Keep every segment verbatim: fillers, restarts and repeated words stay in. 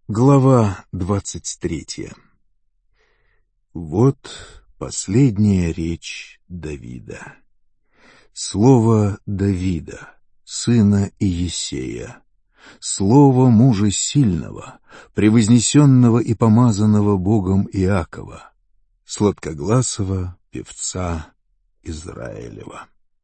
Глава двадцать третья. Вот последняя речь Давида. Слово Давида, сына Иессея, слово мужа сильного, превознесенного и помазанного Богом Иакова, сладкогласого певца Израилева.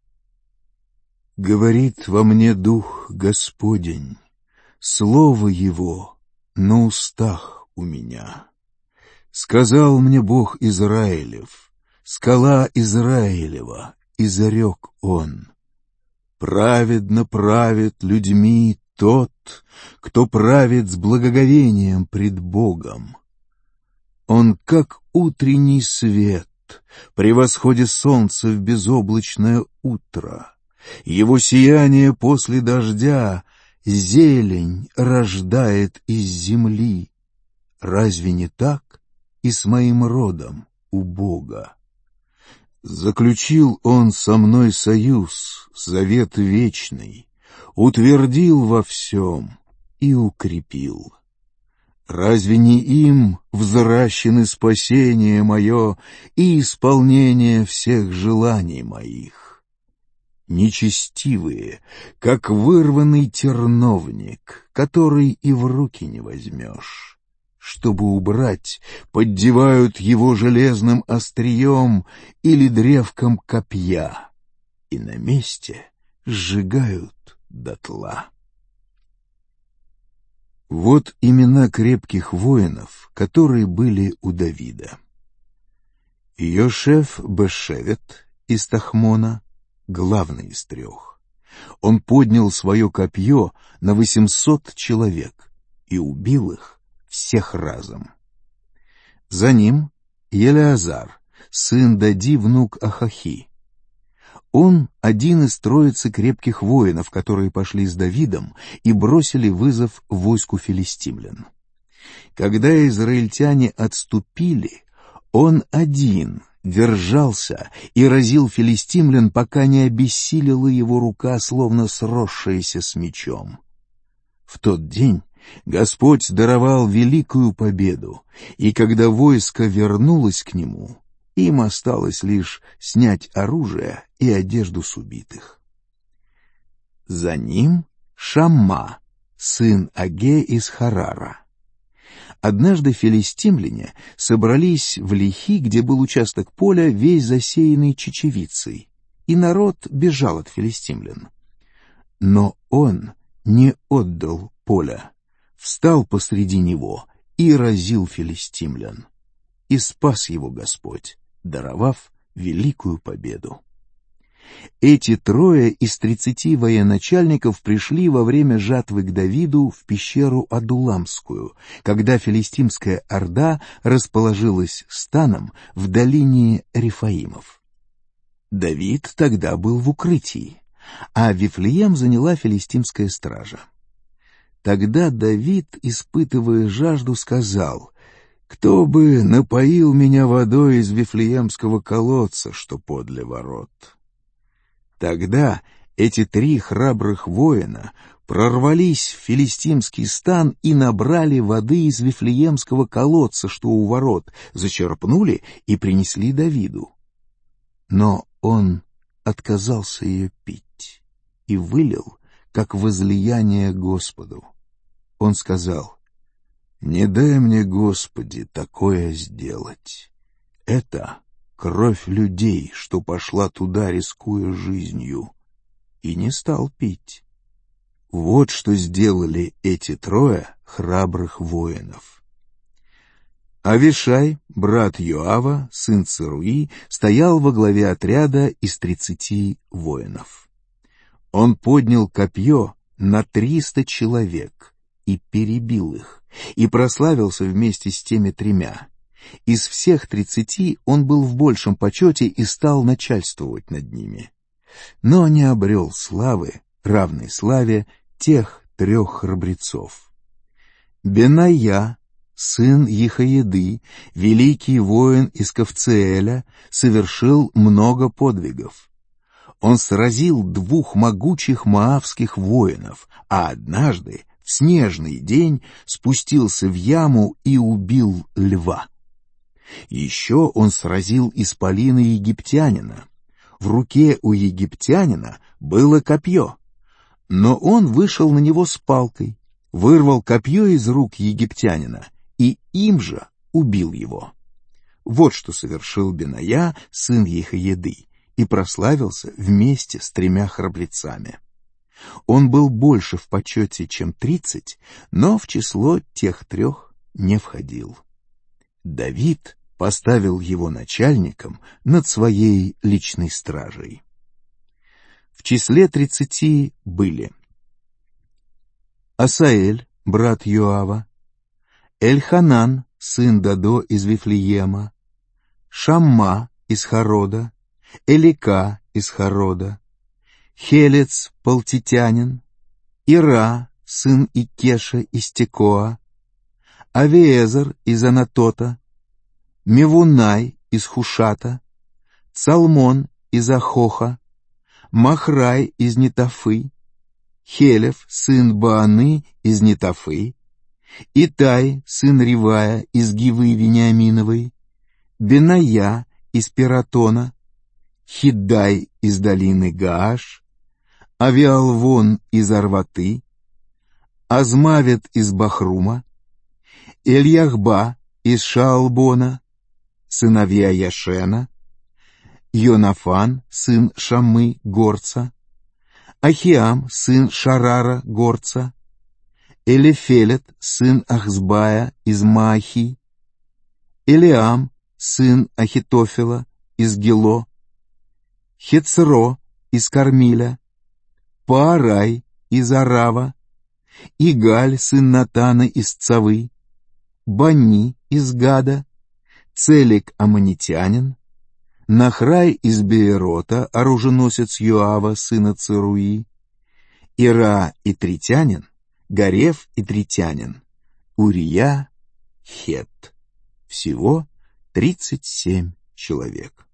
Говорит во мне Дух Господень, слово Его на устах у меня. Сказал мне Бог Израилев, скала Израилева, изрек Он: праведно правит людьми тот, кто правит с благоговением пред Богом. Он как утренний свет при восходе солнца в безоблачное утро, его сияние после дождя зелень рождает из земли. Разве не так и с моим родом у Бога? Заключил Он со мной союз, завет вечный, утвердил во всем и укрепил. Разве не им взращены спасение мое и исполнение всех желаний моих? Нечестивые, как вырванный терновник, который и в руки не возьмешь. Чтобы убрать, поддевают его железным острием или древком копья, и на месте сжигают дотла. Вот имена крепких воинов, которые были у Давида. Йошеф-бешевет из Тахмона, главный из трех. Он поднял свое копье на восемьсот человек и убил их всех разом. За ним Елеазар, сын Дади, внук Ахахи. Он один из троицы крепких воинов, которые пошли с Давидом и бросили вызов войску филистимлян. Когда израильтяне отступили, он один держался и разил филистимлян, пока не обессилила его рука, словно сросшаяся с мечом. В тот день Господь даровал великую победу, и когда войско вернулось к нему, им осталось лишь снять оружие и одежду с убитых. За ним Шамма, сын Аге из Харара. Однажды филистимляне собрались в Лихи, где был участок поля, весь засеянный чечевицей, и народ бежал от филистимлян. Но он не отдал поля, встал посреди него и разил филистимлян. И спас его Господь, даровав великую победу. Эти трое из тридцати военачальников пришли во время жатвы к Давиду в пещеру Адулламскую, когда филистимская орда расположилась станом в долине Рефаимов. Давид тогда был в укрытии, а Вифлеем заняла филистимская стража. Тогда Давид, испытывая жажду, сказал: «Кто бы напоил меня водой из Вифлеемского колодца, что подле ворот?» Тогда эти три храбрых воина прорвались в филистимский стан и набрали воды из Вифлеемского колодца, что у ворот, зачерпнули и принесли Давиду. Но он отказался ее пить и вылил, как возлияние Господу. Он сказал: «Не дай мне, Господи, такое сделать. Это кровь людей, что пошла туда, рискуя жизнью», и не стал пить. Вот что сделали эти трое храбрых воинов. Авишай, брат Йоава, сын Церуи, стоял во главе отряда из тридцати воинов. Он поднял копье на триста человек и перебил их, и прославился вместе с теми тремя. Из всех тридцати он был в большем почете и стал начальствовать над ними, но не обрел славы, равной славе тех трех храбрецов. Беная, сын Ехоеды, великий воин из Кавцеэля, совершил много подвигов. Он сразил двух могучих моавских воинов, а однажды в снежный день спустился в яму и убил льва. Еще он сразил исполина египтянина. В руке у египтянина было копье, но он вышел на него с палкой, вырвал копье из рук египтянина и им же убил его. Вот что совершил Беная, сын Ехоеды, и прославился вместе с тремя храбрецами. Он был больше в почете, чем тридцать, но в число тех трех не входил. Давид поставил его начальником над своей личной стражей. В числе тридцати были Асаэль, брат Йоава, Эльханан, сын Додо из Вифлеема, Шамма из Харода, Элика из Харода, Хелец палтитянин, Ира, сын Икеша из Текоа, Авиезер из Анатота, Мевунай из Хушата, Цалмон из Ахоха, Махрай из Нетофы, Хелев, сын Бааны из Нетофы, Итай, сын Ривая из Гивы Вениаминовой, Беная из Пиратона, Хиддай из долины Гааш, Авиалвон из Арваты, Азмавет из Бахрума, Эльяхба из Шаалбона, сыновья Яшена, Йонафан, сын Шаммы, горца, Ахиам, сын Шарара, горца, Элефелет, сын Ахзбая из Маахи, Элиам, сын Ахитофела из Гило, Хецро из Кармиля, Паарай из Арава, Игаль, сын Натана из Цавы, Бани из Гада, Целик аммонитянин, Нахрай из Беерота, оруженосец Йоава, сына Церуи, Ира и Тритянин, Гарев и Тритянин, Урия, Хет. Всего тридцать семь человек.